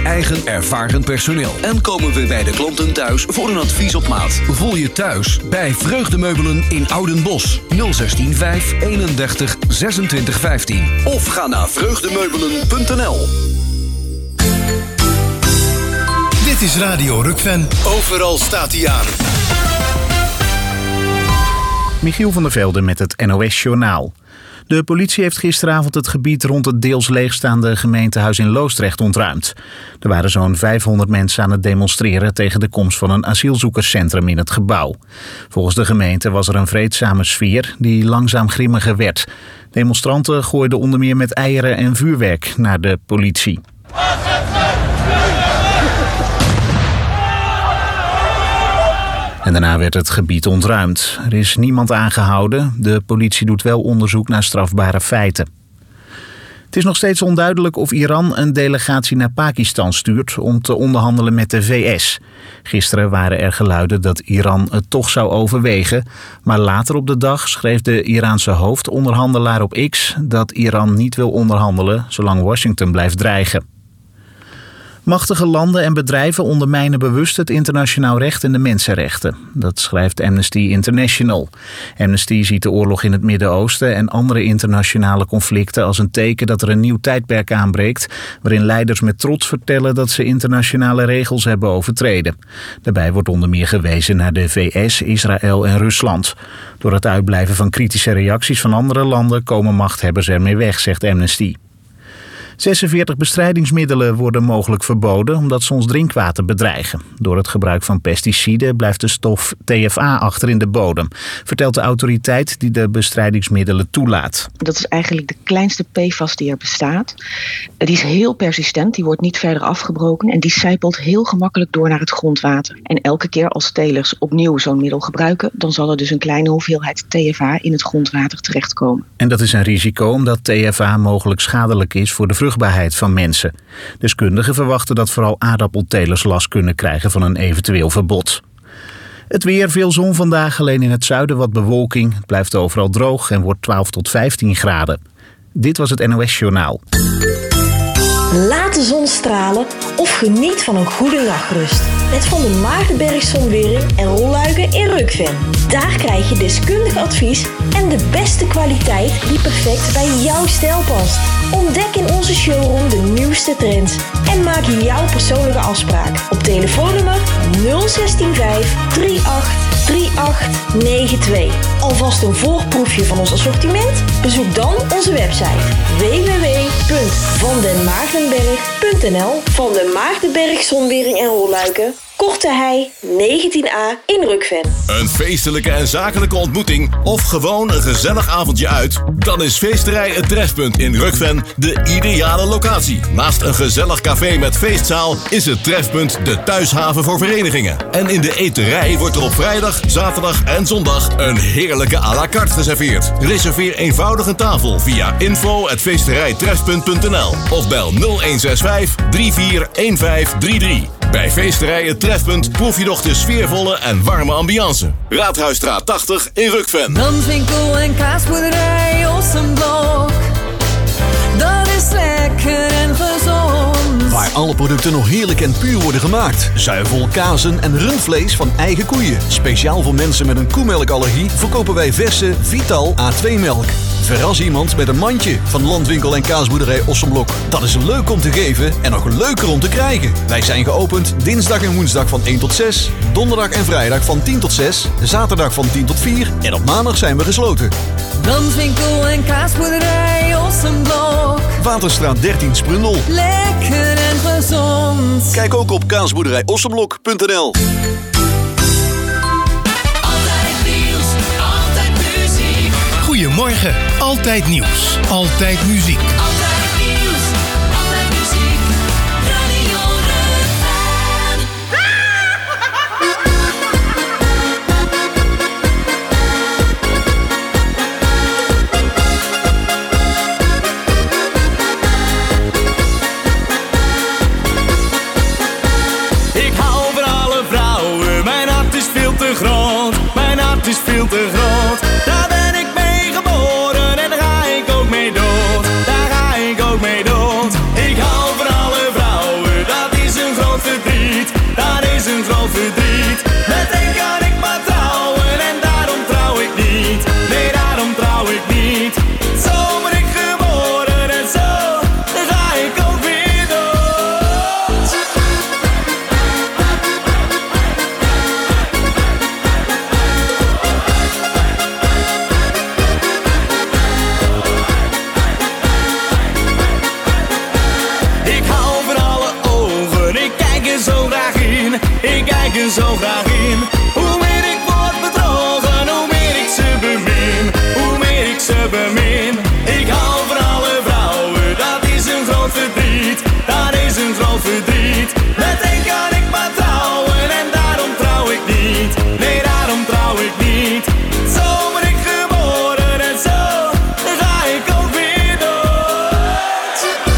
eigen ervaren personeel. En komen we bij de klanten thuis voor een advies op maat. Voel je thuis bij Vreugdemeubelen in Oudenbosch. 016 5 31 26 15. Of ga naar vreugdemeubelen.nl. Dit is Radio Rukven. Overal staat hij aan. Michiel van der Velde met het NOS-journaal. De politie heeft gisteravond het gebied rond het deels leegstaande gemeentehuis in Loosdrecht ontruimd. Er waren zo'n 500 mensen aan het demonstreren tegen de komst van een asielzoekerscentrum in het gebouw. Volgens de gemeente was er een vreedzame sfeer die langzaam grimmiger werd. Demonstranten gooiden onder meer met eieren en vuurwerk naar de politie. En daarna werd het gebied ontruimd. Er is niemand aangehouden. De politie doet wel onderzoek naar strafbare feiten. Het is nog steeds onduidelijk of Iran een delegatie naar Pakistan stuurt om te onderhandelen met de VS. Gisteren waren er geluiden dat Iran het toch zou overwegen. Maar later op de dag schreef de Iraanse hoofdonderhandelaar op X dat Iran niet wil onderhandelen zolang Washington blijft dreigen. Machtige landen en bedrijven ondermijnen bewust het internationaal recht en de mensenrechten. Dat schrijft Amnesty International. Amnesty ziet de oorlog in het Midden-Oosten en andere internationale conflicten als een teken dat er een nieuw tijdperk aanbreekt, waarin leiders met trots vertellen dat ze internationale regels hebben overtreden. Daarbij wordt onder meer gewezen naar de VS, Israël en Rusland. Door het uitblijven van kritische reacties van andere landen komen machthebbers ermee weg, zegt Amnesty. 46 bestrijdingsmiddelen worden mogelijk verboden omdat ze ons drinkwater bedreigen. Door het gebruik van pesticiden blijft de stof TFA achter in de bodem, vertelt de autoriteit die de bestrijdingsmiddelen toelaat. Dat is eigenlijk de kleinste PFAS die er bestaat. Die is heel persistent, die wordt niet verder afgebroken en die sijpelt heel gemakkelijk door naar het grondwater. En elke keer als telers opnieuw zo'n middel gebruiken, dan zal er dus een kleine hoeveelheid TFA in het grondwater terechtkomen. En dat is een risico omdat TFA mogelijk schadelijk is voor de vruchtbaarheid van mensen. Deskundigen verwachten dat vooral aardappeltelers last kunnen krijgen van een eventueel verbod. Het weer, veel zon vandaag, alleen in het zuiden wat bewolking. Het blijft overal droog en wordt 12 tot 15 graden. Dit was het NOS-journaal. Laat de zon stralen of geniet van een goede nachtrust. Met Van der Maardenberg Zonwering en rolluiken in Rukven. Daar krijg je deskundig advies en de beste kwaliteit die perfect bij jouw stijl past. Ontdek in onze showroom de nieuwste trends en maak jouw persoonlijke afspraak op telefoonnummer 0165 38 3892. Alvast een voorproefje van ons assortiment? Bezoek dan onze website www.vandenmaardenberg.nl. Van de Maardenberg Zonwering en Rolluiken, Korte Hei 19A in Rukven. Een feestelijke en zakelijke ontmoeting of gewoon een gezellig avondje uit? Dan is Feesterij Het Trefpunt in Rukven de ideale locatie. Naast een gezellig café met feestzaal is het Trefpunt de thuishaven voor verenigingen. En in de eterij wordt er op vrijdag, zaterdag en zondag een heerlijke à la carte geserveerd. Reserveer eenvoudig een tafel via info@feesterijtrefpunt.nl of bel 0165 341533. Bij Feesterij Het Trefpunt proef je nog de sfeervolle en warme ambiance. Raadhuisstraat 80 in Rukven. Landwinkel en kaasboerderij Ossenblok. Dat is lekker en gezond. Waar alle producten nog heerlijk en puur worden gemaakt. Zuivel, kazen en rundvlees van eigen koeien. Speciaal voor mensen met een koemelkallergie verkopen wij verse Vital A2-melk. Verras iemand met een mandje van Landwinkel en kaasboerderij Ossenblok. Dat is leuk om te geven en nog leuker om te krijgen. Wij zijn geopend dinsdag en woensdag van 1 tot 6. Donderdag en vrijdag van 10 tot 6. Zaterdag van 10 tot 4. En op maandag zijn we gesloten. Landwinkel en kaasboerderij Ossenblok. Waterstraat 13 Sprundel. Lekker en gezond. Kijk ook op kaasboerderijossenblok.nl. Goedemorgen, altijd nieuws, altijd muziek. Altijd nieuws, altijd muziek. Radio Rukven. Ik hou van alle vrouwen, mijn hart is veel te groot. Mijn hart is veel te groot. Daar ben ik mee geboren en daar ga ik ook mee dood. Daar ga ik Ik kijk er zo graag in. Hoe meer ik word bedrogen, hoe meer ik ze bemin. Hoe meer ik ze bemin. Ik hou van alle vrouwen, dat is een groot verdriet. Dat is een groot verdriet. Met één kan ik maar trouwen en daarom trouw ik niet. Nee, daarom trouw ik niet. Zo ben ik geboren en zo ga ik ook weer dood.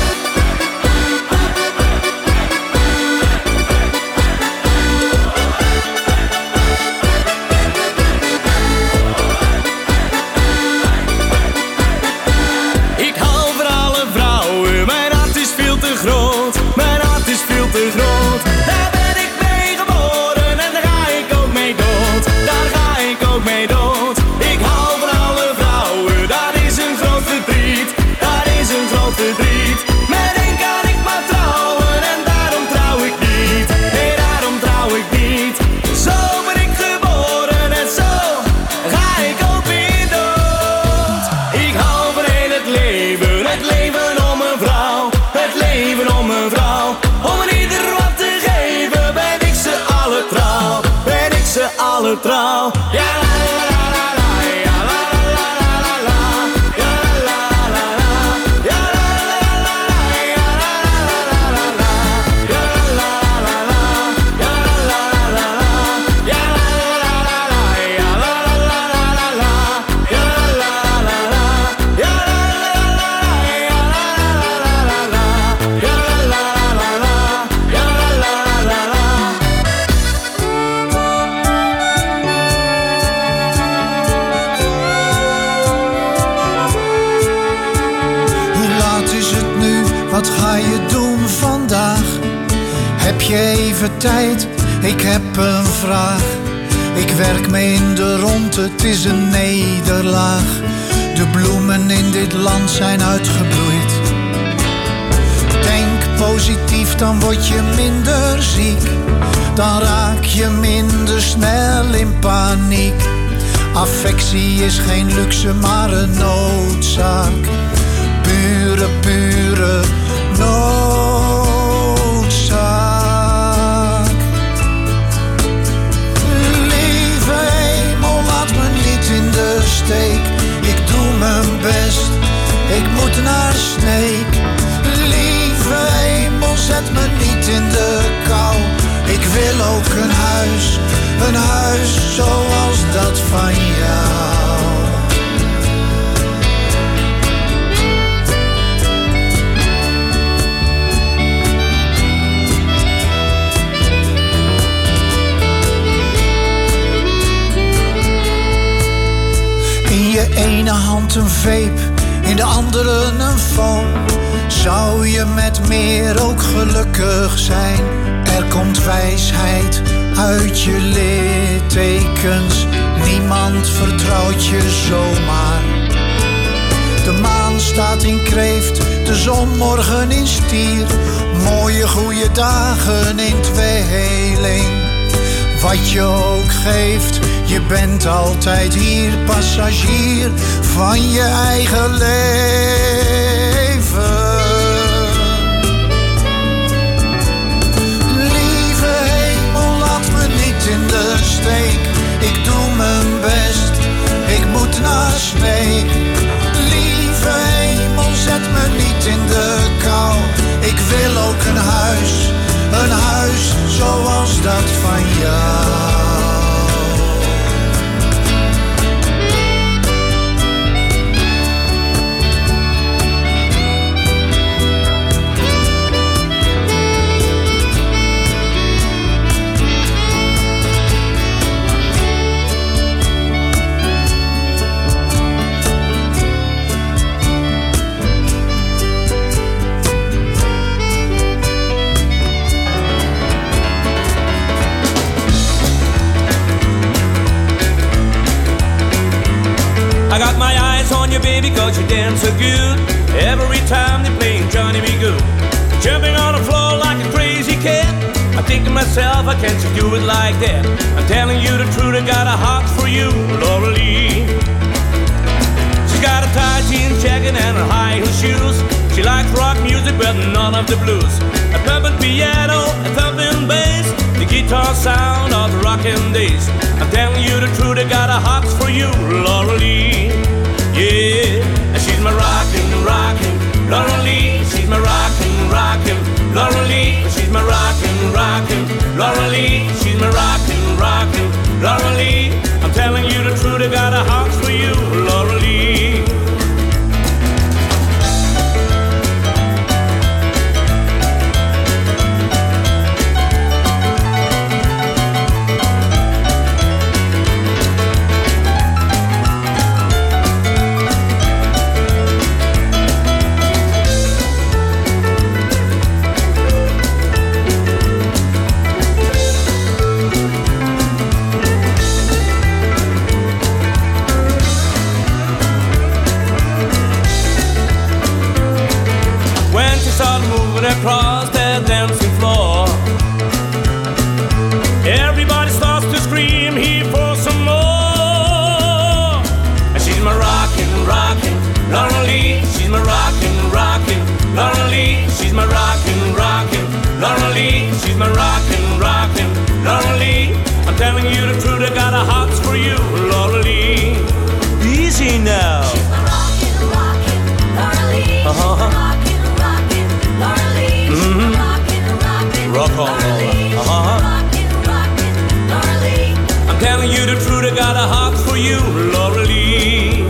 Ik hou van alle vrouwen, mijn hart is veel te groot. Mijn hart is veel te groot. Daar ben ik mee geboren en daar ga ik ook mee dood. Daar ga ik ook mee dood. Ik hou van alle vrouwen, dat is een groot verdriet. Dat is een groot verdriet. Met één kan ik maar trouwen en daarom trouw ik niet. Nee, daarom trouw ik niet. Zo ben ik geboren en zo ga ik ook weer dood. Ik hou van heel het leven om een vrouw. Het leven om een vrouw. Om een ieder wat te geven, ben ik ze alle trouw. Ben ik ze alle trouw. Ja, la, la, la, la, ja, la, la, la, la, la, ja, la, la, la, ja, la, la, la, ja, la, la, la, ja, la, la, la, ja, la, la, la, ja, la, la, la, ja, la, la, la, ja, la, la, la, ja, la, Wat ga je doen vandaag? Heb je even tijd? Ik heb een vraag. Ik werk me in de rond, het is een nederlaag. De bloemen in dit land zijn uitgebloeid. Denk positief, dan word je minder ziek. Dan raak je minder snel in paniek. Affectie is geen luxe, maar een noodzaak. Pure noodzaak. Lieve hemel, laat me niet in de steek. Ik doe mijn best, ik moet naar Sneek. Lieve hemel, zet me niet in de kou. Ik wil ook een huis zoals dat van jou. In je ene hand een vape, in de andere een phone. Zou je met meer ook gelukkig zijn? Er komt wijsheid uit je littekens. Niemand vertrouwt je zomaar. De maan staat in Kreeft, de zon morgen in Stier. Mooie goede dagen in tweeling. Wat je ook geeft, je bent altijd hier, passagier van je eigen leven. Lieve hemel, laat me niet in de steek. Ik doe mijn best, ik moet naar Sneek. Lieve hemel, zet me niet in de kou. Ik wil ook een huis zoals dat van jou. I got my eyes on you, baby, cause you dance so good. Every time they're playing Johnny B. Good. Jumping on the floor like a crazy cat. I think to myself, I can't do it like that. I'm telling you the truth, I got a heart for you, Laura Lee. She's got a tight jean jacket and her high heel shoes. She likes rock music, but none of the blues. A pumping piano, a thumping bass. The guitar sound of the rockin' days. I'm telling you the truth, I got a heart for you, Laura Lee. Yeah, and she's my rockin', Laura Lee. She's my rockin', Laura Lee. She's my rockin', Laura Lee. She's my rockin', Laura Lee. I'm telling you the truth, I got a heart for you, Laura Lee. Across that dancing floor, everybody starts to scream here for some more. And she's my rockin', Laura Lee. She's my rockin', Laura Lee. She's my rockin', Laura Lee. She's my rockin', Laura Lee. I'm telling you the truth, I got a heart for you, Laura Lee. Easy now. She's my rockin', Laura Lee. Laura Lee, rock on, Laura. Laura Lee. I'm telling you the truth, I got a heart for you, Laura Lee.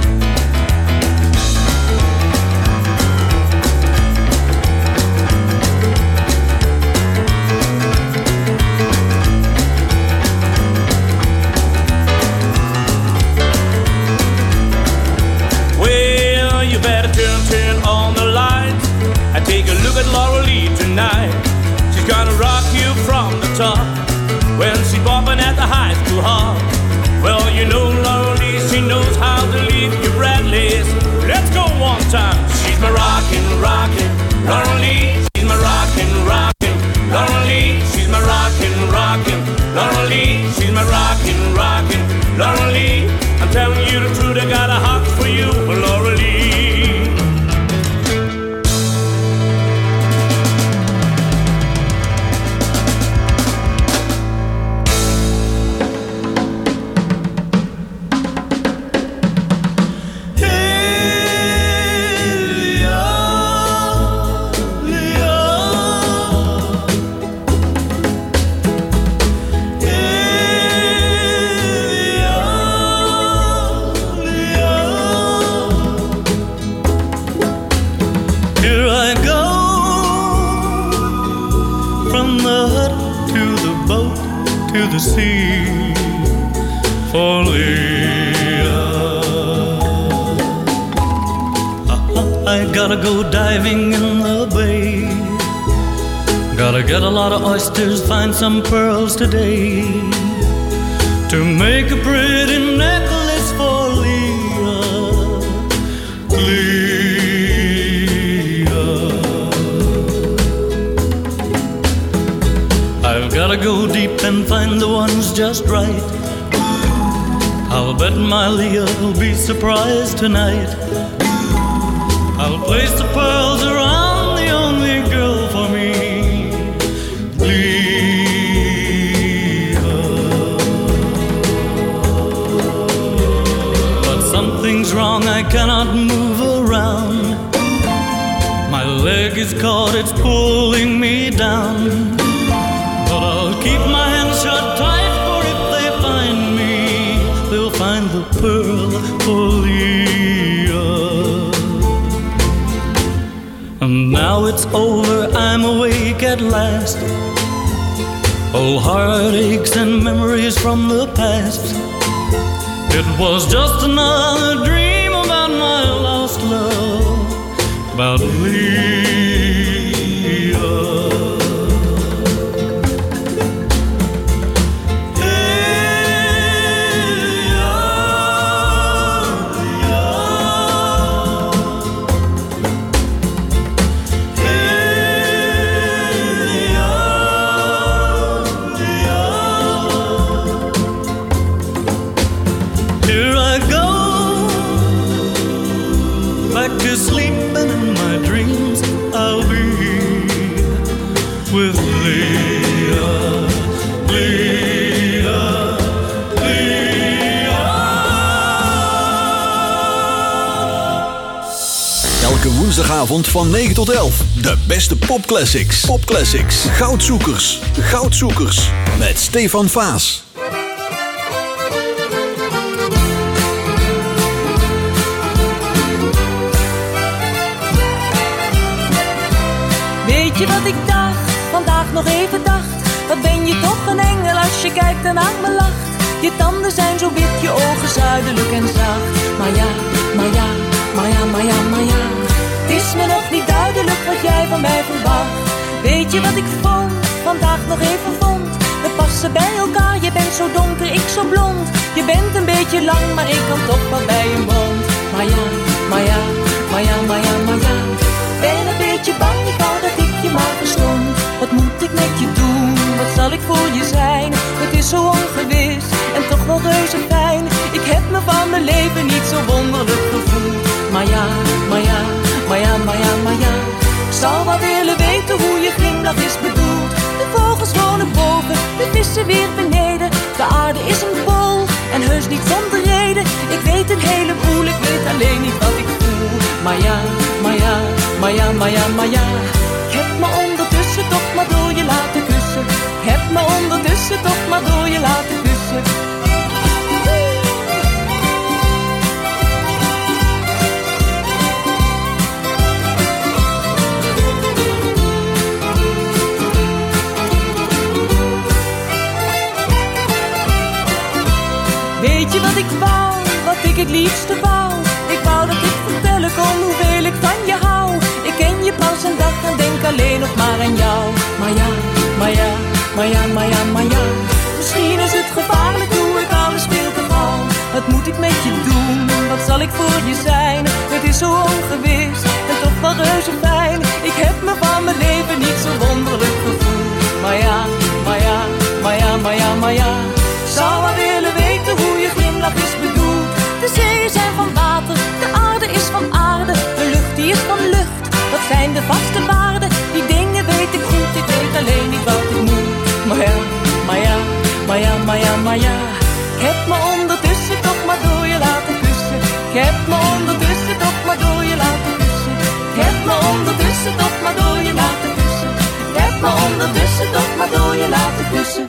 Well, you better turn on the lights. Take a look at Laura Lee tonight. She's gonna rock you from the top when she's bopping at the high school hall. Well, you know Laura Lee, she knows how to leave you breathless. Let's go one time. She's my rockin', Laura Lee. She's my rockin', Laura Lee. She's my rockin', Laura Lee. She's my rockin', Laura Lee. I'm telling you the truth, I got a heart for you, Laura Lee. Sea for Leah. I gotta go diving in the bay. Gotta get a lot of oysters, find some pearls today to make a pretty necklace for Leah. I've gotta go deep and find the ones just right. I'll bet my Leah will be surprised tonight. I'll place the pearls around the only girl for me, Leah. But something's wrong, I cannot move around. My leg is caught, it's pulling me down. But I'll keep my hands shut tight, for if they find me, they'll find the pearl for Leah. And now it's over, I'm awake at last. Old heartaches and memories from the past. It was just another dream about my lost love, about Leah. Sleeping in my dreams, I'll be with Leah. Woensdagavond van 9 tot 11. De beste popclassics. Popclassics. Goudzoekers. Goudzoekers. Met Stefan Vaas. Weet je wat ik dacht, vandaag nog even dacht? Wat ben je toch een engel als je kijkt en aan me lacht. Je tanden zijn zo wit, je ogen zuidelijk en zacht. Maar ja, maar ja, maar ja, maar ja, maar ja. Het is me nog niet duidelijk wat jij van mij verwacht. Weet je wat ik vond, vandaag nog even vond? We passen bij elkaar, je bent zo donker, ik zo blond. Je bent een beetje lang, maar ik kan toch wel bij je mond. Maar ja, maar ja, maar ja, maar ja, maar ja. Ben een beetje bang, ik wou dat ik je maar verstond. Wat moet ik met je doen, wat zal ik voor je zijn? Het is zo ongewis en toch wel reuze fijn. Ik heb me van mijn leven niet zo wonderlijk gevoeld. Maar ja, maar ja, maar ja, maar ja, maar ja. Ik zou wel willen weten hoe je glimlach is bedoeld. De vogels wonen boven, de vissen weer beneden. De aarde is een bol en heus niet zonder reden. Ik weet een heleboel, ik weet alleen niet wat ik voel. Maar ja, maar ja, maar ja, maar ja, maar ja. Ik heb me ondertussen toch maar door je laten kussen. Ik heb me ondertussen toch maar door je laten kussen. Weet je wat ik wou, wat ik het liefste wou? Ik wou dat ik vertellen kon hoeveel ik van je hou. Ik ken je pas een dag en denk alleen nog maar aan jou. Maar ja, maar ja, maar ja, maar ja, maar ja. Misschien is het gevaarlijk, doe ik alles veel te gauw. Wat moet ik met je doen, wat zal ik voor je zijn? Het is zo ongewis en toch wel reuze fijn. Ik heb me van mijn leven niet zo wonderlijk gevoeld. Maar ja, maar ja, maar ja, maar ja, maar ja. Ik zou wel willen weten hoe je glimlach is bedoeld. De zeeën zijn van water, de aarde is van aarde. De lucht die is van lucht, wat zijn de vaste waarden? Die dingen weet ik goed, ik weet alleen niet wat ik moet. Maar ja, maar ja, maar ja, maar ja, maar ja. Ik heb me ondertussen toch maar door je laten kussen. Ik heb me ondertussen toch maar door je laten kussen. Ik heb me ondertussen toch maar door je laten kussen. Ik heb me ondertussen toch maar door je laten kussen.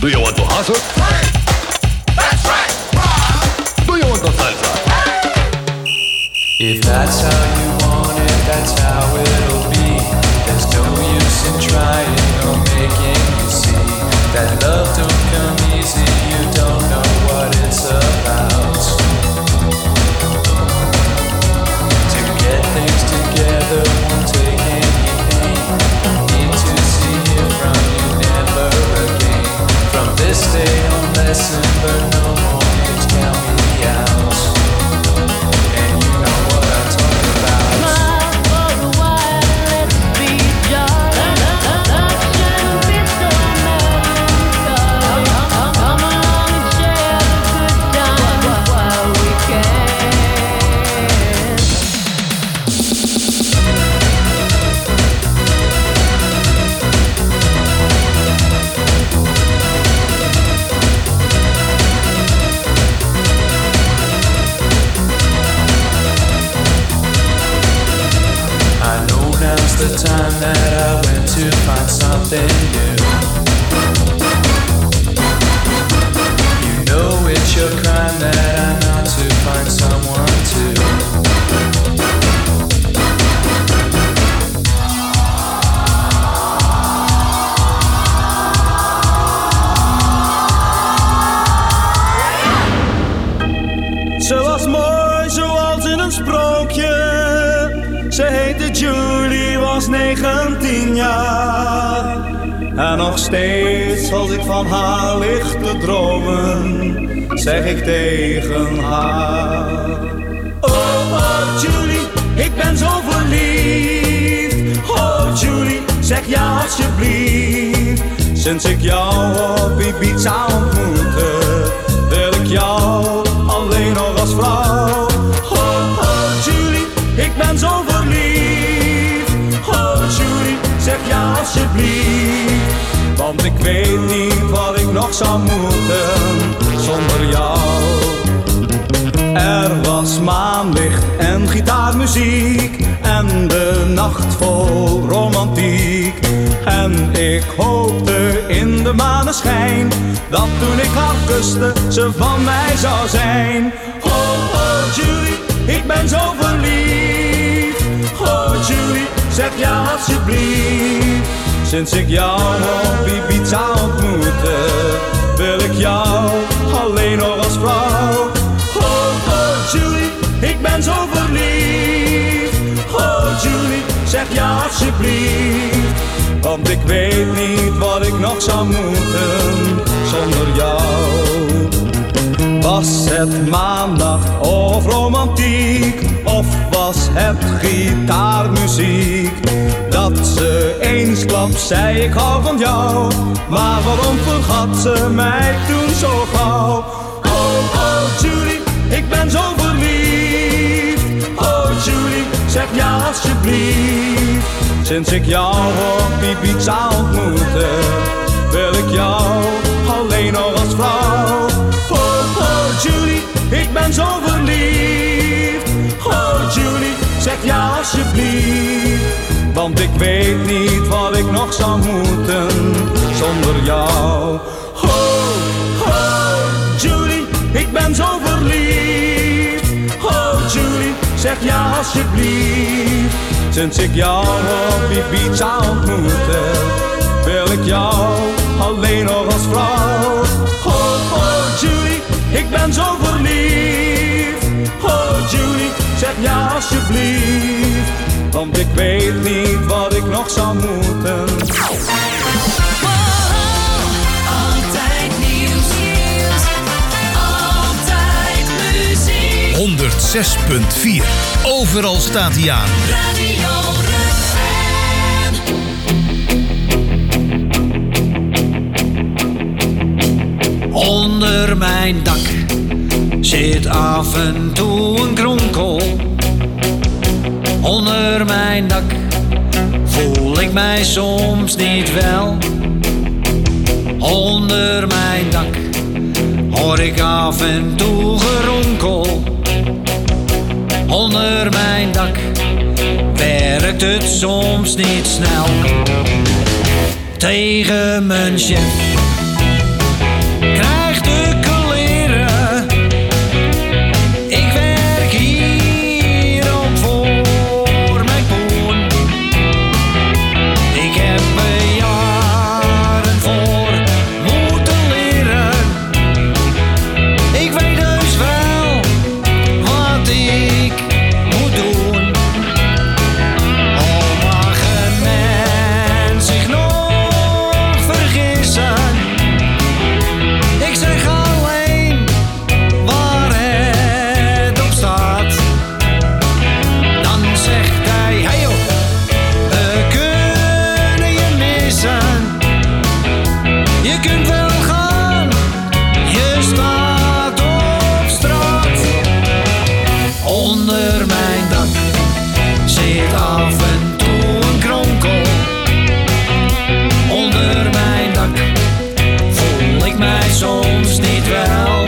Do you want to hustle? Hey! That's right! Do you want to salsa? Hey! If that's how you want it, that's how it'll be. There's no use in trying or making you see that love don't come easy, you don't know what it's about. To get things together won't take any pain. Need to see it from you never again. From this day on, lesson, but no more need to count me out. And you know what I'm talking about. Smile for a while, let's be jolly. Love shouldn't be so melancholy. Come along and share the good times while we can. I know now's the time that I went to find something new. You know it's your crime that I'm out to find someone too. Ze was mooi zoals in een sprookje. Ze heette Julie, was 19 jaar. En nog steeds als ik van haar lig te dromen, zeg ik tegen haar: oh, oh Julie, ik ben zo verliefd. Oh Julie, zeg ja alsjeblieft. Sinds ik jou op Ibiza ontmoette, wil ik jou alleen nog als vrouw. Oh, oh Julie, ik ben zo verliefd. Oh Julie, zeg ja alsjeblieft. Want ik weet niet wat ik nog zou moeten zonder jou. Er was maanlicht en gitaarmuziek en de nacht vol romantiek. En ik hoopte in de maneschijn dat toen ik haar kuste ze van mij zou zijn. Oh, oh Julie, ik ben zo verliefd. Oh Julie, zeg ja alsjeblieft. Sinds ik jou op Ibiza ontmoette, wil ik jou alleen nog als vrouw. Oh, oh Julie, ik ben zo verliefd. Oh Julie, zeg ja alsjeblieft. Want ik weet niet wat ik nog zou moeten zonder jou. Was het maandag of romantiek, of was het gitaarmuziek? Dat ze eensklaps zei ik hou van jou, maar waarom vergat ze mij toen zo gauw? Oh, oh Julie, ik ben zo verliefd. Oh Julie, zeg ja alsjeblieft. Sinds ik jou op Ibiza ontmoette, wil ik jou alleen nog als vrouw. Oh, oh Julie, ik ben zo verliefd. Oh Julie, zeg ja alsjeblieft. Want ik weet niet wat ik nog zou moeten zonder jou. Oh, oh Julie, ik ben zo verliefd. Oh Julie, zeg ja alsjeblieft. Sinds ik jou op Ibiza ontmoette, wil ik jou alleen nog als vrouw. Oh, oh Julie, ik ben zo verliefd. Oh Julie, zeg ja alsjeblieft. Want ik weet niet wat ik nog zou moeten. Altijd nieuws. Altijd muziek. 106.4. Overal staat hij aan. Radio Rukven. Onder mijn dak zit af en toe een kronkel. Onder mijn dak voel ik mij soms niet wel. Onder mijn dak hoor ik af en toe geronkel. Onder mijn dak werkt het soms niet snel. Tegen mijn chef soms niet wel.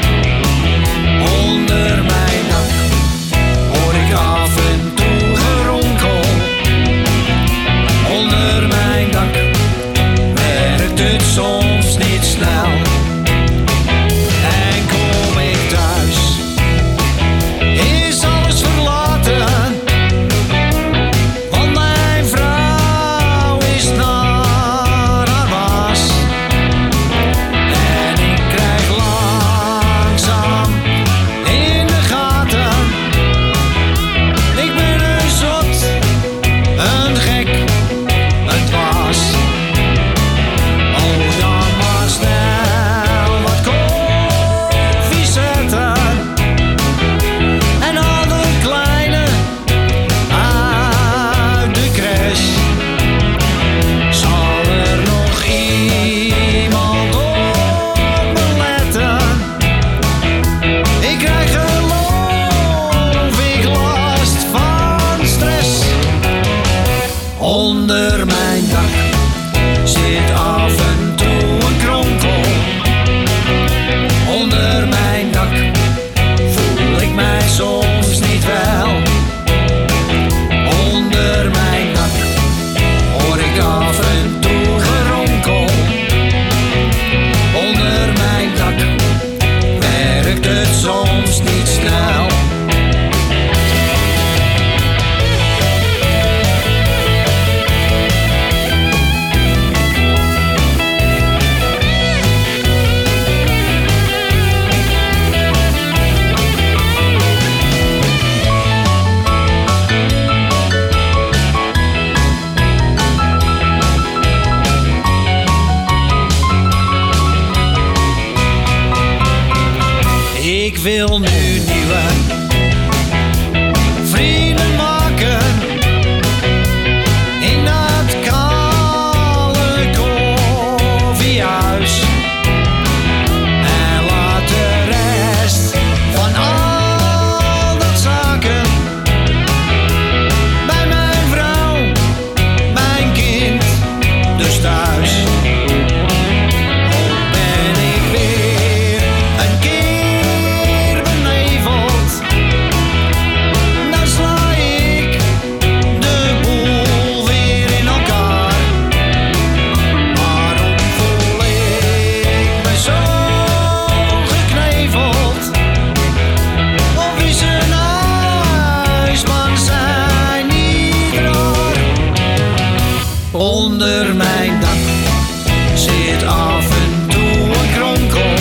Onder mijn dak hoor ik af en toe geronkel. Onder mijn dak werkt het soms niet snel. En kom ik thuis, is alles verlaten. Want mijn vrouw is naar haar was. En ik krijg langzaam in de gaten. Ik ben een zot, een gek, een dwaas. Oh, dan maar snel wat koffie zetten. En al de kleine uit de crash. Zal er nog iemand op me letten? Ik krijg geloof ik last van stress. Onder mijn dak zit af en toe een kronkel. Onder mijn dak voel ik mij soms niet wel. Onder mijn dak hoor ik af en toe geronkel. Onder mijn dak werkt het soms niet snel. Ik wil nu nieuwe vrienden maken in dat kale koffiehuis. En laat de rest van al dat zaken bij mijn vrouw, mijn kind, dus thuis. Ben ik weer een keer beneveld, dan sla ik de boel weer in elkaar. Waarom voel ik me zo gekneveld? Of is een huisman zijn niet raar? Onder mijn dak zit af en toe een kronkel.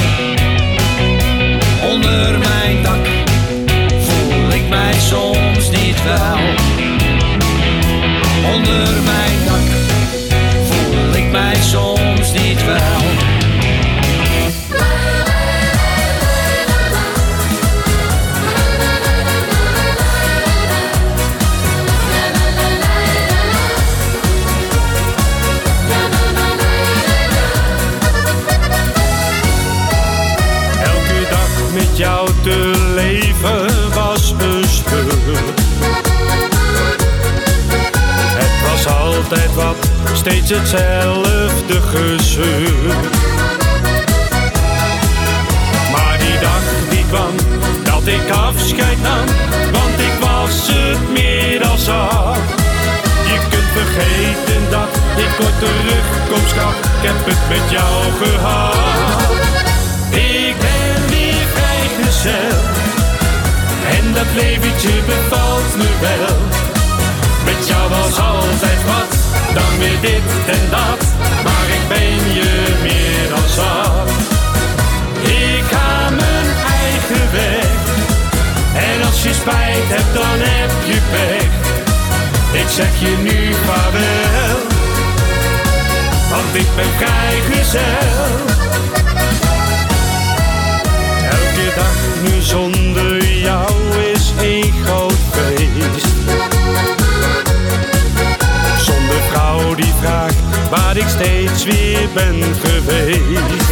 Onder mijn dak voel ik mij soms niet wel. Onder mijn dak voel ik mij soms niet wel. Elke dag met jou te leven was een sleur. Het was altijd wat, steeds hetzelfde gezeur. Maar die dag die kwam, dat ik afscheid nam, want ik was het meer dan zat. Je kunt vergeten dat ik ooit terugkom, schat, ik heb het met jou gehad. Ik ben weer vrijgezel en dat leventje bevalt me wel. Met jou was altijd wat, dan weer dit en dat, maar ik ben je meer dan zat. Ik ga mijn eigen weg en als je spijt hebt dan heb je pech. Ik zeg je nu vaarwel, want ik ben vrijgezel. Elke dag nu zonder jou is een groot feest. Zonder vrouw die vraagt waar ik steeds weer ben geweest.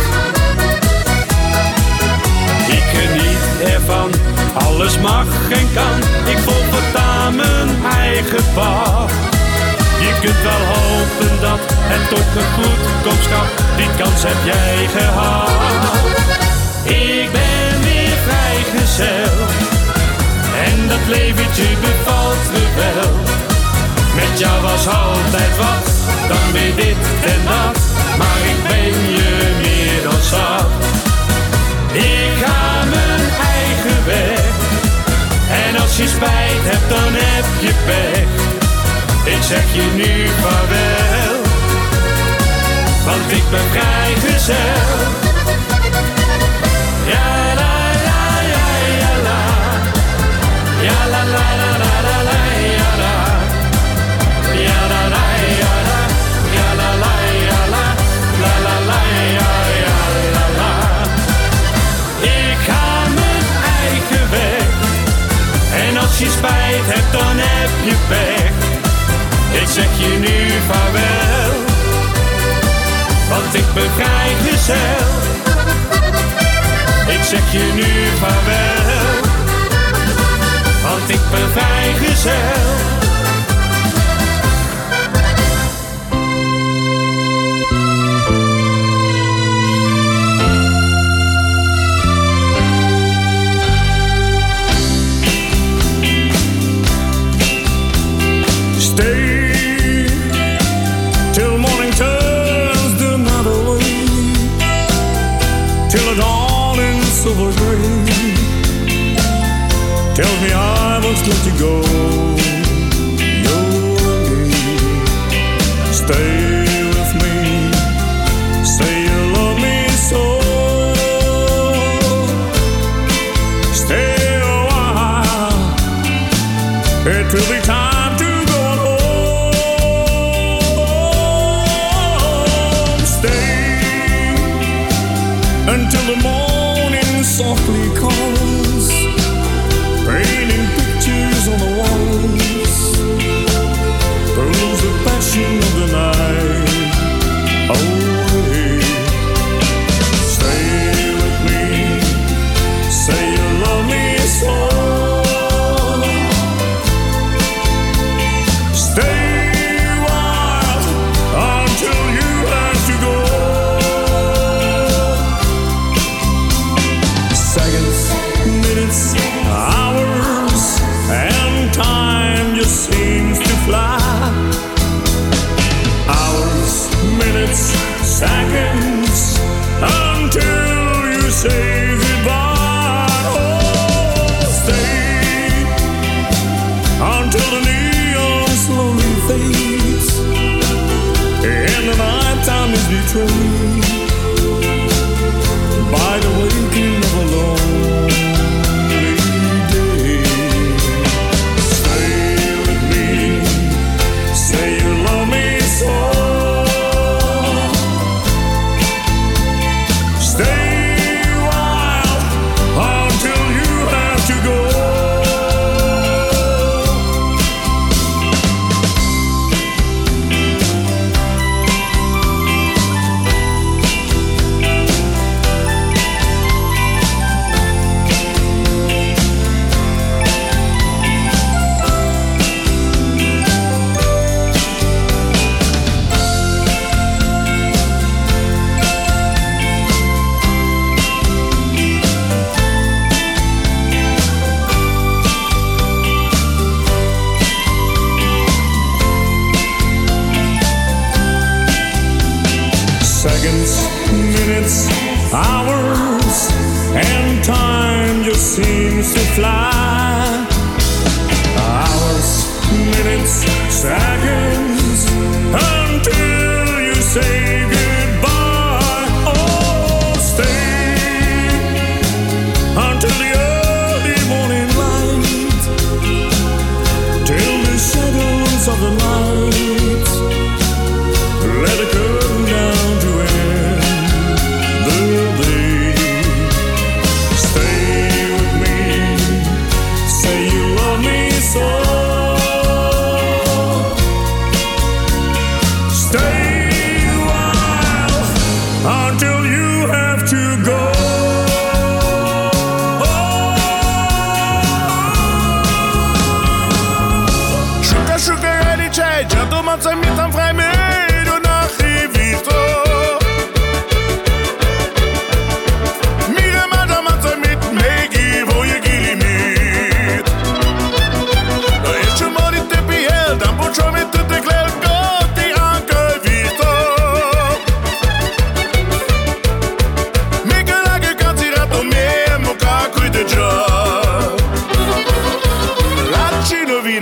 Ik geniet ervan, alles mag en kan. Ik volg voortaan mijn eigen pad. Je kunt wel hopen dat het toch nog goed komt, schat. Die kans heb jij gehad. was altijd wat, dan weer dit en dat. Maar ik ben je meer dan zat. Ik ga mijn eigen weg. En als je spijt hebt, dan heb je pech. Ik zeg je nu vaarwel, want ik ben vrijgezel. Ja la la ja ja la, ja la la la la la la ja la, ja la la ja la, ja la la ja la, la la la ja ja la la. Ik ga mijn eigen weg. En als je spijt hebt, dan heb je pech. Ik zeg je nu vaarwel, want ik ben vrijgezel. Ik zeg je nu vaarwel, want ik ben vrijgezel. Tells me I must let you go your way. Stay with me, say you love me so. Stay a while, it will be time to go home. Stay until the morning softly calls, painting pictures on the walls, proves the passion of the night away. Stay with me, say you love me so. Stay a while until you have to go. Seconds, minutes, hours, and time just seems to fly. Hours, minutes, seconds, until you say goodbye. Oh, stay until the neon slowly fades and the nighttime is betrayed by the waking of a lonely day. Stay with me, say you love me so. Stay a while until you have to go. Seconds, minutes, hours, and time just seems to fly. Hours, minutes, seconds, until you say goodbye. Oh, stay until the early morning light, till the shadows of the night let the curtain down to end the day. Stay with me,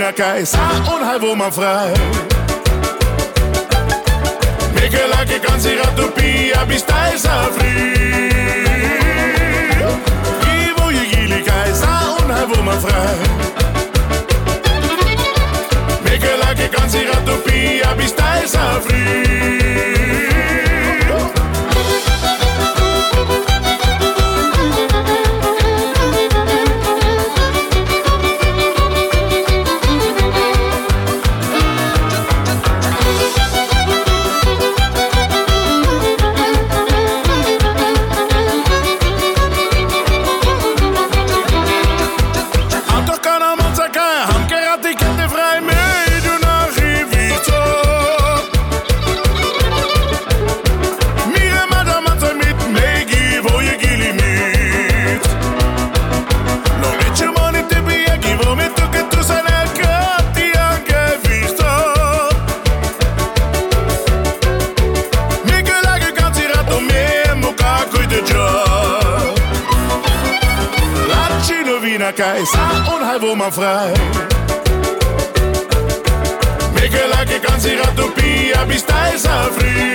na casa und hai wo man frei. Michela che canzira tu pia bistai sa fri. I wo je gili casa und hai wo man frei. Michela che canzira tu pia bistai sa fri. Casa und hai wo man frei. Michela che canzira tu pia bistai sa fri.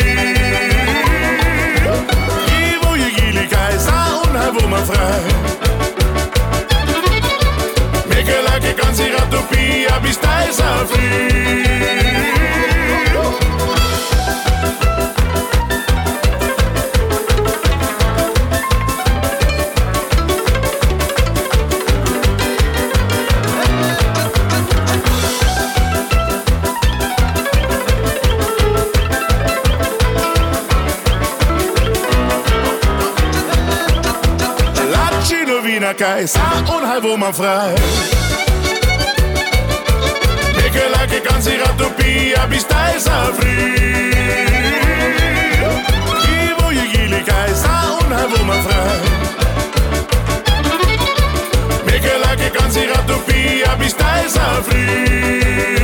I wo je gili casa und hai wo man frei. Michela che canzira tu pia bistai sa fri. Casa und hai wo man frei. Michela che canzira tu pia bistai sa fri. I wo je gili casa und hai wo man frei. Michela che canzira tu pia bistai sa fri.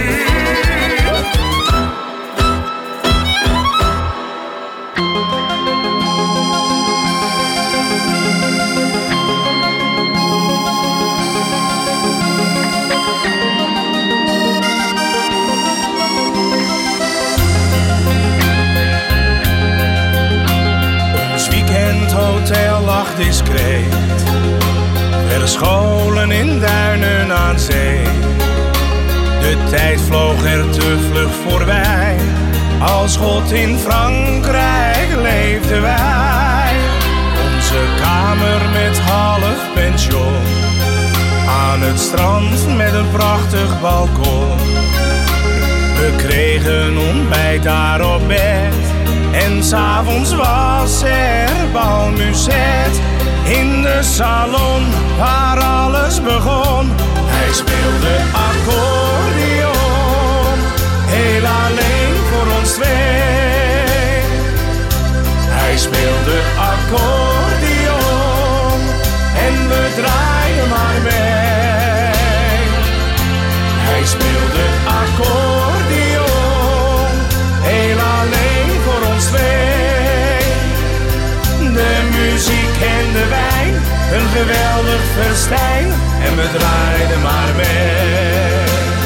Hotel lag discreet, verscholen in duinen aan zee. De tijd vloog er te vlug voorbij, als God in Frankrijk leefden wij. Onze kamer met half pension, aan het strand met een prachtig balkon. We kregen ontbijt daar op bed. En 's avonds was er balmuziek in de salon waar alles begon. Hij speelde accordeon, heel alleen voor ons twee. Hij speelde accordeon en we draaiden maar mee. Hij speelde accordeon, heel alleen voor ons twee. De muziek en de wijn, een geweldig festijn, en we draaiden maar mee.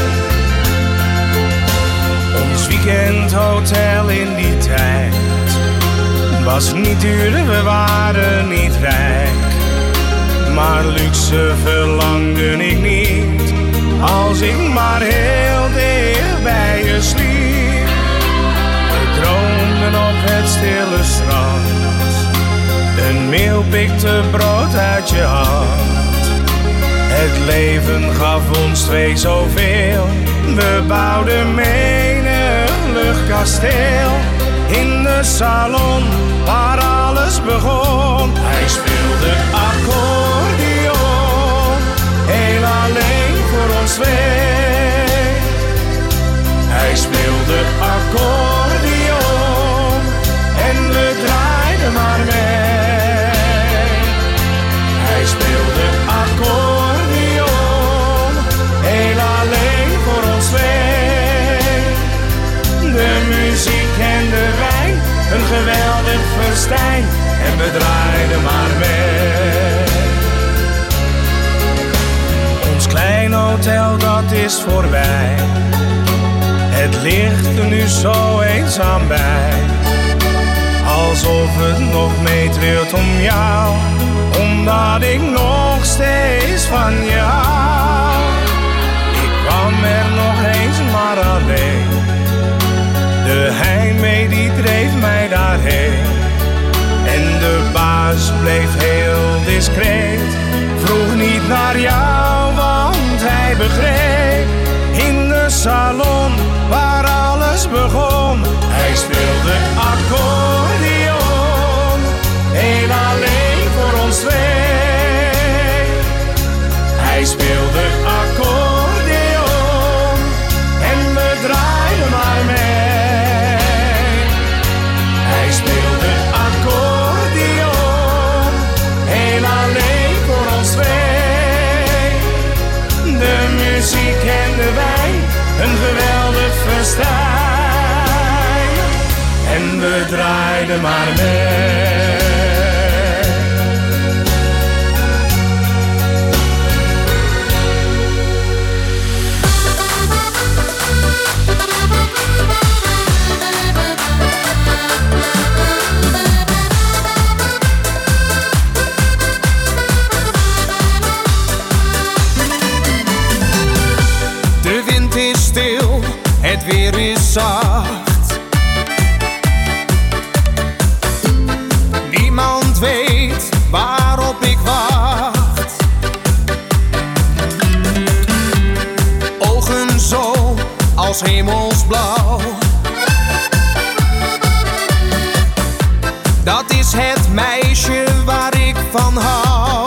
Ons weekendhotel in die tijd was niet duur, we waren niet rijk. Maar luxe verlangde ik niet, als ik maar heel dicht bij je sliep. We droomden op het stille strand, een meeuw pikte brood uit je hand. Het leven gaf ons twee zoveel, we bouwden menig luchtkasteel. In de salon waar alles begon, hij speelde accordeon, heel alleen voor ons twee. Hij speelde accordeon en we draaiden maar mee. Hij speelde accordeon, heel alleen voor ons twee. De muziek en de wijn, een geweldig festijn, en we draaiden maar mee. Ons klein hotel dat is voorbij. Het ligt er nu zo eenzaam bij. Alsof het nog meetreelt om jou, omdat ik nog steeds van jou. Ik kwam er nog eens maar alleen. De heimwee die dreef mij daarheen. En de baas bleef heel discreet. Vroeg niet naar jou, want hij begreep. In de salon waar alles begon. Hij speelde accordeon. Heel alleen voor ons twee. Hij speelde accordeon. En we draaiden maar mee. Hij speelde accordeon. Heel alleen voor ons twee. De muziek kenden wij, een geweldig festijn. En we draaiden maar mee. De wind is stil, het weer is zacht. Niemand weet waarop ik wacht. Ogen zo als hemelsblauw. Dat is het meisje waar ik van hou.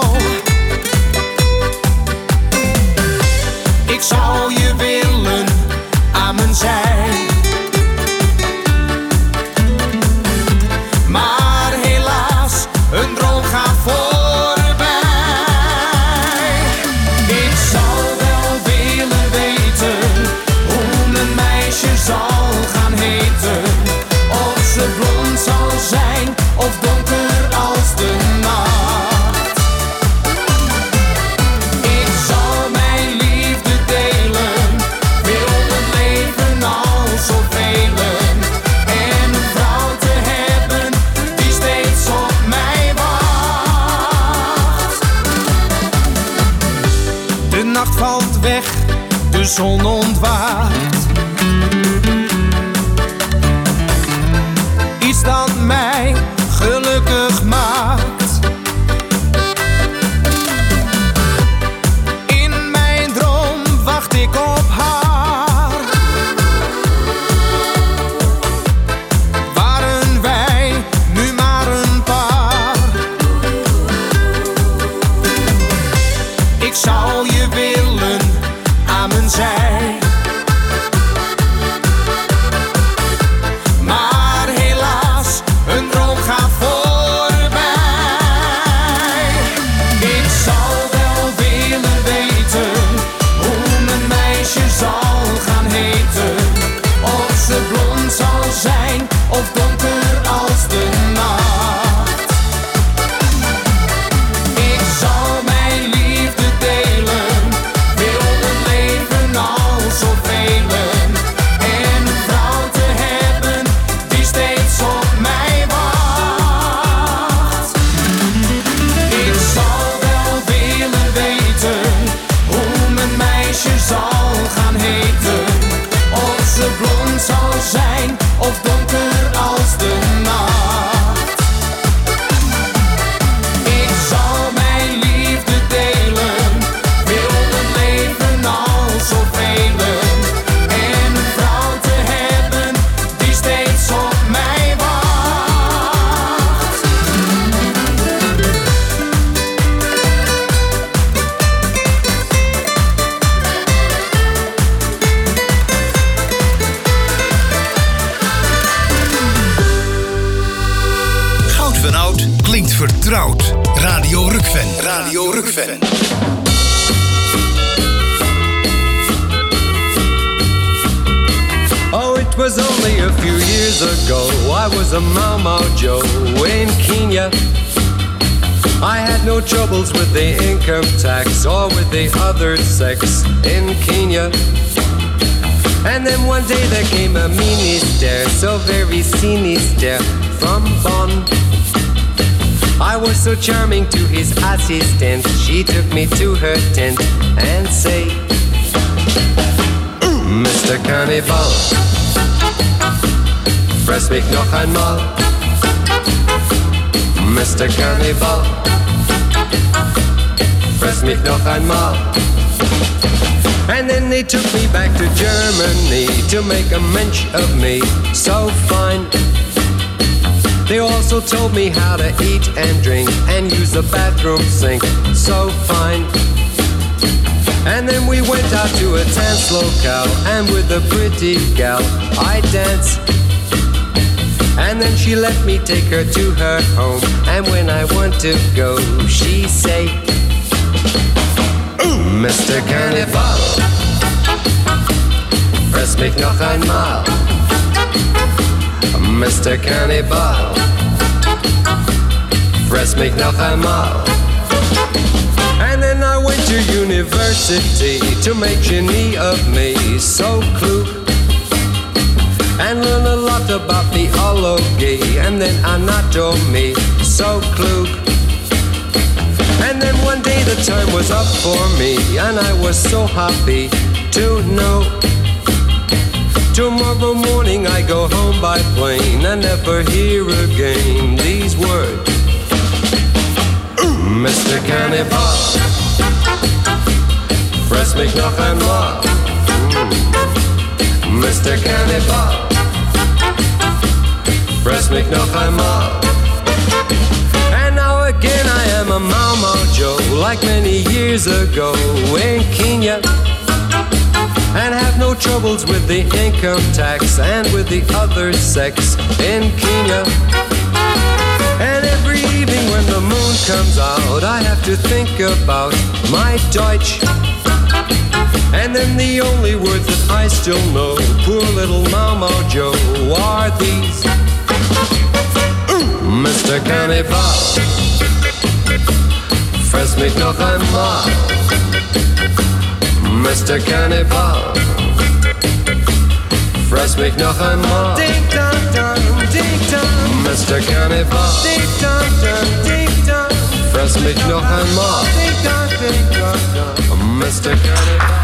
Ik zou je willen aan mijn zij. Maar helaas, een droom gaat voorbij. Ik zou wel willen weten hoe mijn meisje zal gaan heten. Of ze blond zal zijn of donker als de nacht. Ik zal mijn liefde delen, willen leven als zoveel. En een vrouw te hebben die steeds op mij wacht. De nacht valt weg, de zon ontwaakt. Iets dat mij gelukkig maakt. In mijn droom wacht ik op haar. Waren wij nu maar een paar? Ik zou je willen aan mijn zij. Maar helaas, een droom gaat voorbij. Ik zou wel willen weten hoe mijn meisje zal gaan heten. Of ze blond zal zijn of donker als de nacht. Ik zal mijn liefde delen, willen leven als zoveel. En een vrouw te hebben die steeds op mij wacht. Ik zal wel willen weten hoe mijn meisje zal gaan heten. Of ze blond zal zijn of donker als de nacht. Ik zal mijn liefde delen, willen leven als zoveel. En een vrouw te hebben die steeds op mij wacht. Goud van Oud klinkt vertrouwd. Radio Rukven. Radio Rukven. Oh, it was only a few years ago. I was a Mau Mau Joe in Kenya. I had no troubles with the income tax or with the other sex in Kenya. And then one day there came a minister, so very sinister, from Bonn. I was so charming to his assistant, she took me to her tent and say, Mr. Cannibal, fress mich noch einmal. Mr. Cannibal, fress mich noch einmal. And then they took me back to Germany to make a mensch of me, so fine. They also told me how to eat and drink and use the bathroom sink, so fine. And then we went out to a dance locale, and with a pretty gal I danced. And then she let me take her to her home, and when I want to go, she say, Mr. Cannibal, fress mich noch einmal. Mr. Cannibal, fress mich noch einmal. And then I went to university to make genie of me, so klug. And learn a lot about theology, and then anatomy, so klug. And then one day the time was up for me, and I was so happy to know. Tomorrow morning I go home by plane and never hear again these words. Mr. Cannibal, fress mich noch einmal. Mr. Cannibal, fress mich noch einmal. And now again I am a Mau Mau Joe, like many years ago in Kenya. And have no troubles with the income tax and with the other sex in Kenya. And every evening when the moon comes out, I have to think about my Deutsch. And then the only words that I still know, poor little Mau Mau Joe, are these. Mr. Cannibal, fress mich noch einmal. Mr. Cannibal, fress mich noch einmal. Ding dong dong, ding dong. Mr. Cannibal, ding dong dong, ding dong. Fress mich noch einmal. Ding dong, ding dong, dong. Mr. Cannibal.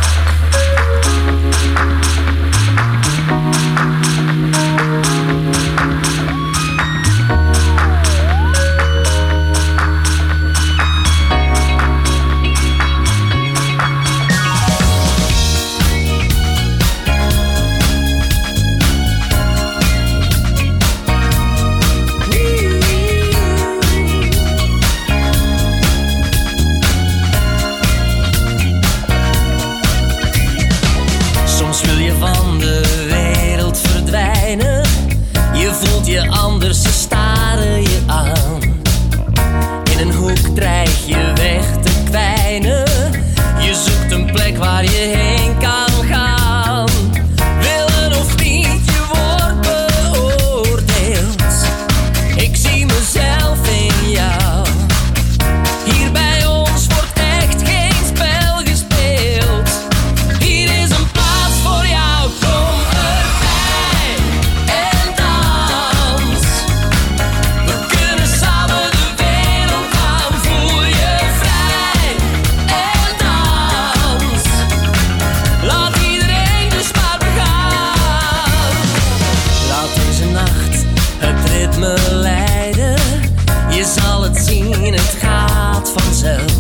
Anders, ze staren je aan. In een hoek dreig je weg te kwijnen. Je zoekt een plek waar je heen kan gaan. Willen of niet, je wordt beoordeeld. Ik zie mezelf in jou. Hier bij ons wordt echt geen spel gespeeld. Hier is een plaats voor jou, kom erbij en dans. We kunnen samen de wereld aan, voel je vrij en dans. Laat iedereen dus maar begaan. Laat deze nacht het ritme leiden. Je zal het zien, het gaat vanzelf.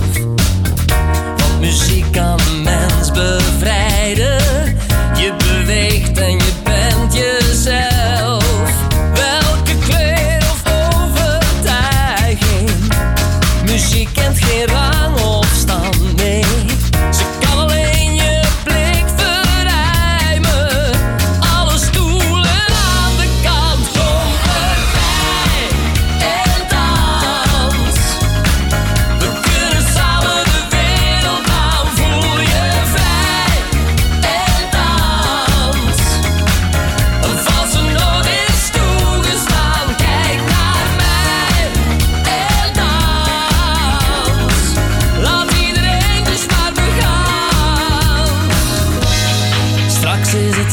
Want muziek kan een mens bevrijden. Je beweegt en je bent jezelf. Welke kleur of overtuiging. Muziek kent geen rang of stand, nee. Ze kan alleen je blik verruimen. Alle stoelen aan de kant, kom erbij en dans. We kunnen samen de wereld aan, voel je vrij en dans. Een valse noot is toegestaan, kijk naar mij en dans.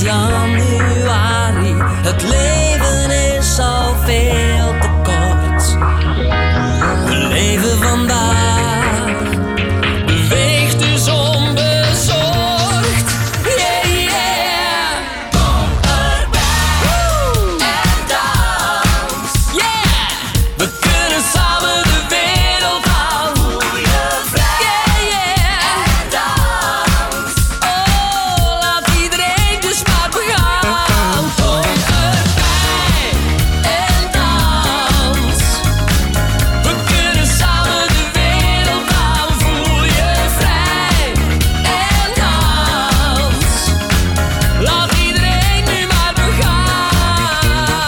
januari. Het leven is al veel te kort. We leven vandaag, beweeg dus onbezorgd. Yeah, yeah. Kom erbij en dans. Yeah. We kunnen samen de wereld aan. Voel je vrij. Yeah, yeah. En dans. Oh, laat iedereen dus maar begaan. Kom erbij en dans. We kunnen samen de wereld aan. Voel je vrij en dans. Laat iedereen nu maar begaan.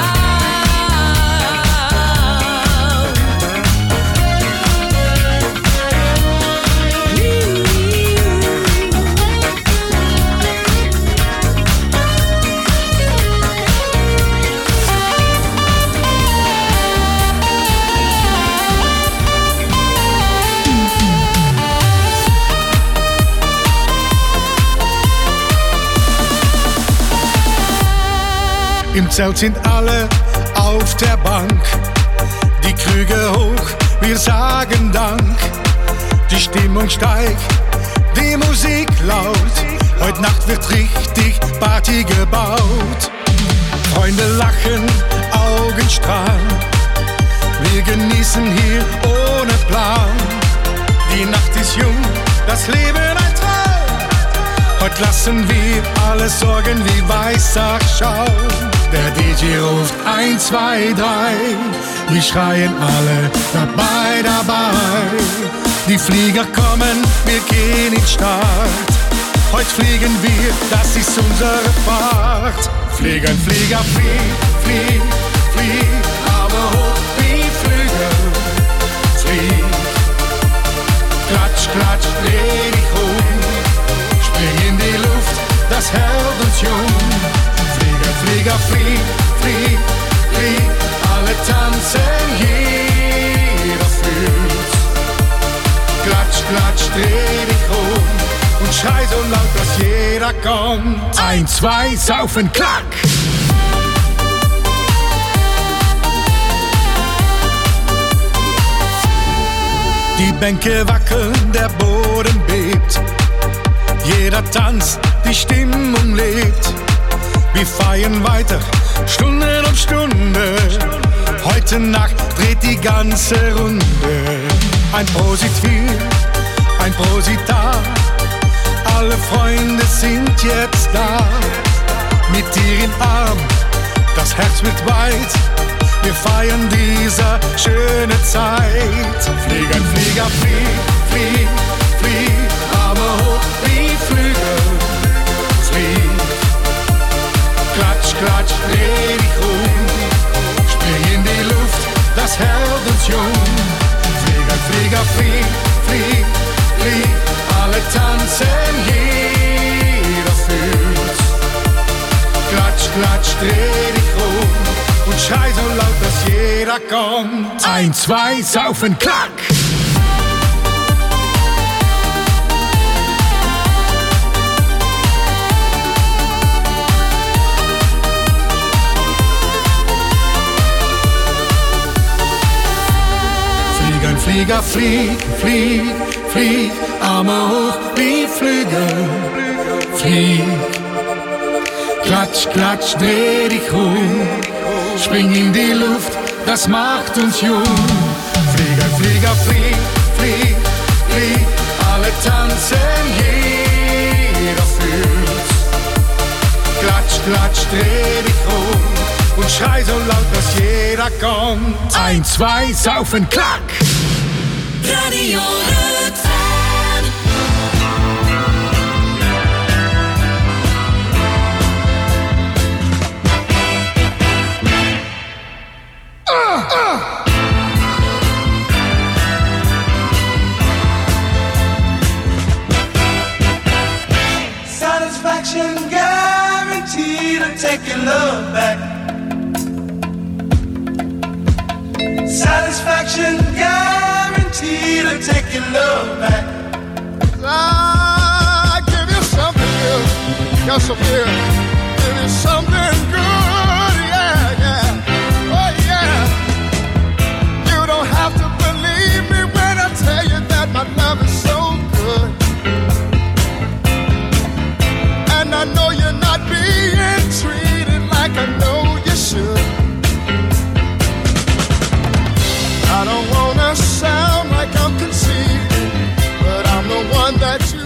Im Zelt sind alle auf der Bank, die Krüge hoch, wir sagen Dank. Die Stimmung steigt, die Musik laut, heute Nacht wird richtig Party gebaut. Freunde lachen, Augen strahlen, wir genießen hier ohne Plan. Die Nacht ist jung, das Leben ein Traum. Heute lassen wir alle Sorgen wie Weissach schauen. Der DJ ruft 1, 2, 3. Wir schreien alle dabei, dabei. Die Flieger kommen, wir gehen in Start. Heute fliegen wir, das ist unsere Fahrt. Fliegen, Flieger, flieg, flieg, flieg. Arme hoch wie Flügel. Flieg. Klatsch, klatsch, dreh dich um. Spring in die Luft, das hält uns jung. Flieger, Flieger, flieg, flieg, flieg. Alle tanzen, jeder fühlt. Klatsch, klatsch, dreh dich um. Und schrei so laut, dass jeder kommt. 1, 2, saufen, klack! Die Bänke wackeln, der Boden bebt. Jeder tanzt, die Stimmung lebt. Wir feiern weiter, Stunde um Stunde. Heute Nacht dreht die ganze Runde. Ein Prosit viel, ein Prosit da. Alle Freunde sind jetzt da. Mit dir im Arm, das Herz wird weit. Wir feiern diese schöne Zeit. Fliegen, Flieger, flieg, flieg, flieg. Arme hoch wie Flügel. Flieg. Klatsch, klatsch, dreh dich um. Spring in die Luft, das hält uns jung. Flieger, Flieger, flieg, flieg, flieg. Alle tanzen, jeder fühlt. Klatsch, klatsch, dreh dich um. Und schrei so laut, dass jeder kommt. 1, 2, saufen, klack! Flieger, Flieger, flieg, flieg, flieg. Arme hoch wie Flügel. Flieg. Klatsch, klatsch, dreh dich um. Spring in die Luft, das macht uns jung. Flieger, Flieger, flieg, flieg, flieg. Alle tanzen, jeder fühlt. Klatsch, klatsch, dreh dich um. Und schrei so laut, dass jeder kommt. 1, 2, saufen, klack! Radio Rukven. Satisfaction guaranteed to take your love back. Satisfaction guaranteed to take your love back. I give you something new. Chesapeake. It is something good, yeah, yeah. Oh, yeah. You don't have to believe me when I tell you that my love is so good. And I know you're not being treated like I know you should. I don't wanna sound like I'm conceited, but I'm the one that you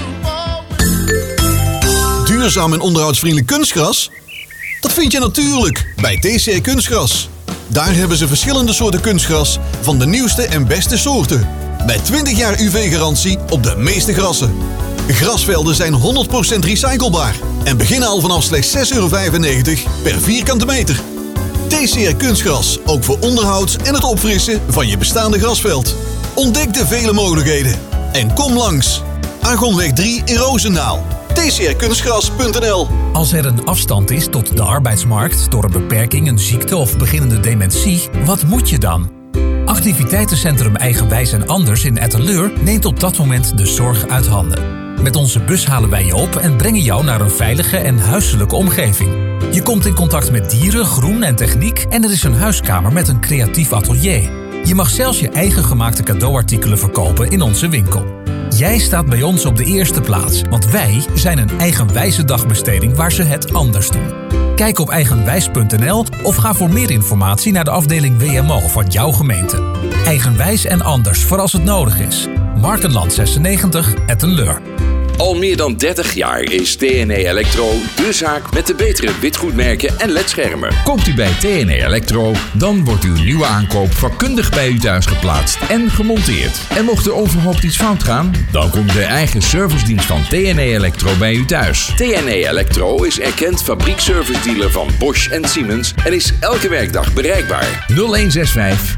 always... Duurzaam en onderhoudsvriendelijk kunstgras? Dat vind je natuurlijk bij TCR Kunstgras. Daar hebben ze verschillende soorten kunstgras van de nieuwste en beste soorten. Met 20 jaar UV-garantie op de meeste grassen. Grasvelden zijn 100% recyclebaar en beginnen al vanaf slechts €6,95 per vierkante meter. TCR Kunstgras, ook voor onderhoud en het opfrissen van je bestaande grasveld. Ontdek de vele mogelijkheden en kom langs. Argonweg 3 in Roosendaal. tcrkunstgras.nl. Als er een afstand is tot de arbeidsmarkt door een beperking, een ziekte of beginnende dementie, wat moet je dan? Activiteitencentrum Eigenwijs en Anders in Etteleur neemt op dat moment de zorg uit handen. Met onze bus halen wij je op en brengen jou naar een veilige en huiselijke omgeving. Je komt in contact met dieren, groen en techniek en er is een huiskamer met een creatief atelier. Je mag zelfs je eigen gemaakte cadeauartikelen verkopen in onze winkel. Jij staat bij ons op de eerste plaats, want wij zijn een eigenwijze dagbesteding waar ze het anders doen. Kijk op eigenwijs.nl of ga voor meer informatie naar de afdeling WMO van jouw gemeente. Eigenwijs en Anders voor als het nodig is. Markenland 96, Ettenleur. Al meer dan 30 jaar is TNE Electro de zaak met de betere witgoedmerken en ledschermen. Koopt u bij TNE Electro, dan wordt uw nieuwe aankoop vakkundig bij u thuis geplaatst en gemonteerd. En mocht er overhoopt iets fout gaan, dan komt de eigen servicedienst van TNE Electro bij u thuis. TNE Electro is erkend fabriekservice-dealer van Bosch en Siemens en is elke werkdag bereikbaar. 0165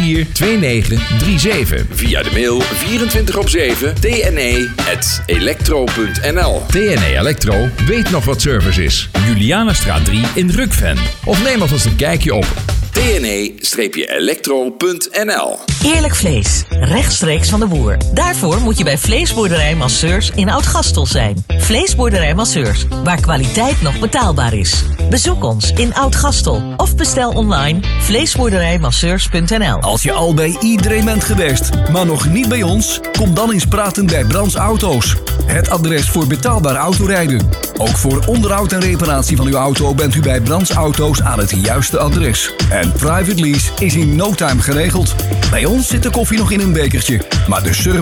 342937. Via de mail 24/7 tne@electro.nl. TNE Electro weet nog wat service is. Julianastraat 3 in Rukven. Of neem alvast een kijkje op tne-electro.nl. Eerlijk vlees, rechtstreeks van de boer. Daarvoor moet je bij Vleesboerderij Masseurs in Oud-Gastel zijn. Vleesboerderij Masseurs, waar kwaliteit nog betaalbaar is. Bezoek ons in Oud-Gastel of bestel online vleesboerderijmasseurs.nl. Als je al bij iedereen bent geweest, maar nog niet bij ons, kom dan eens praten bij Brands Auto's. Het adres voor betaalbaar autorijden. Ook voor onderhoud en reparatie van uw auto bent u bij Brands Auto's aan het juiste adres. En private lease is in no time geregeld. Bij ons zit de koffie nog in een bekertje, maar de service